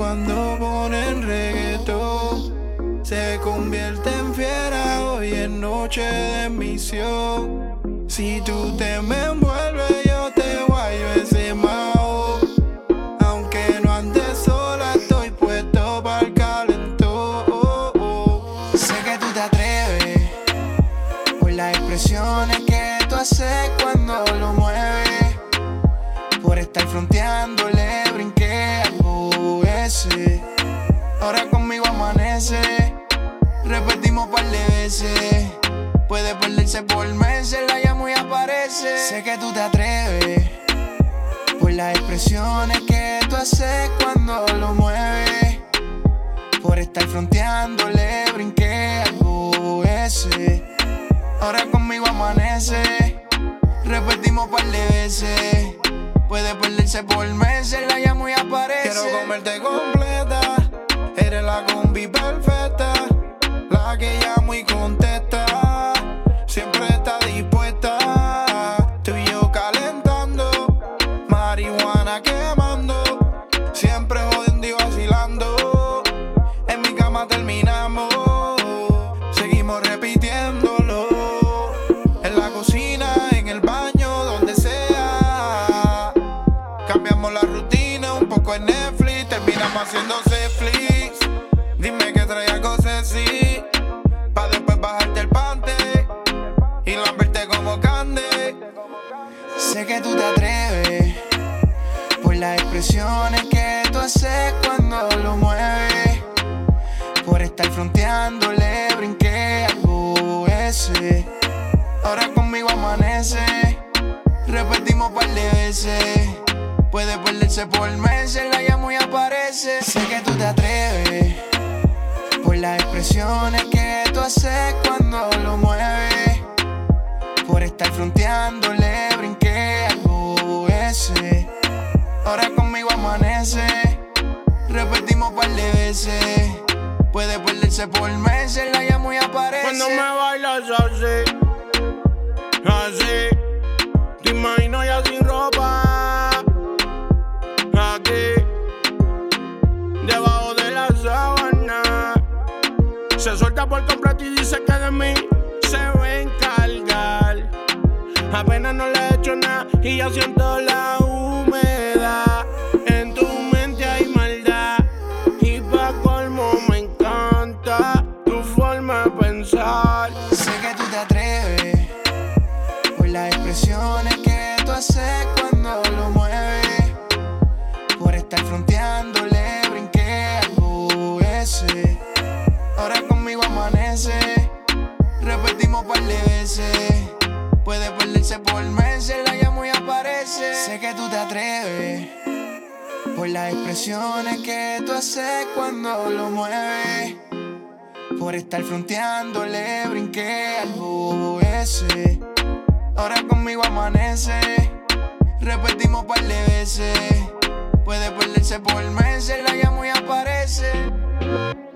cuando ponen reggaetón. Se convierte en fiera, hoy es noche de misión. Si tú te me envuelves, yo te guayo ese mao. Aunque no andes sola, estoy puesto para el calentón. Sé que tú te atreves por las expresiones que tú haces cuando lo mueves. Por estar fronteándole, brinqué algo ese. Ahora conmigo amanece, repetimos par de veces. Puede perderse por meses, la llamo y aparece. Sé que tú te atreves por las expresiones que tú haces cuando lo mueves. Por estar fronteándole, brinqué algo ese. Ahora conmigo amanece, repetimos par de veces. Puede perderse por meses, la llamo y aparece. Quiero comerte completa, eres la combi perfecta, la que llamo y contesta, siempre está dispuesta. Tú y yo calentando, marihuana quemando, siempre jodiendo y vacilando. En mi cama terminamos, seguimos repitiéndolo. En la cocina, en el baño, donde sea. Cambiamos la rutina, un poco en Netflix, terminamos haciendo Netflix. Dime que trae algo sexy, pa' después bajarte el pante y lamberte como Candy. Sé que tú te atreves por las expresiones que tú haces cuando lo mueves. Por estar fronteándole, brinqué algo ese. Ahora conmigo amanece, repetimos par de veces. Puede perderse por meses, la llamo y aparece. Sé que tú te atreves por las expresiones que tú haces cuando lo mueves. Por estar fronteándole, brinqué algo ese. Ahora conmigo amanece, repetimos par de veces. Puede perderse por meses, la llamo y aparece. Cuando me bailas así, así, te imagino ya sin ropa. Aquí, debajo de la sábana, se suelta por completo y dice que de mí se va a encargar. Apenas no le he hecho nada y ya siento la humedad. En tu mente hay maldad y pa' colmo me encanta tu forma de pensar. Sé que tú te atreves por las expresiones que tú haces cuando lo mueves. Por estar fronteándole, brinqué algo ese. Ahora conmigo amanece, repetimos par de veces. Puede perderse por meses, la llamo y aparece. Sé que tú te atreves por las expresiones que tú haces cuando lo mueves. Por estar fronteándole, brinqué algo ese. Ahora conmigo amanece, repetimos par de veces. Puede perderse por meses, la llamo y aparece.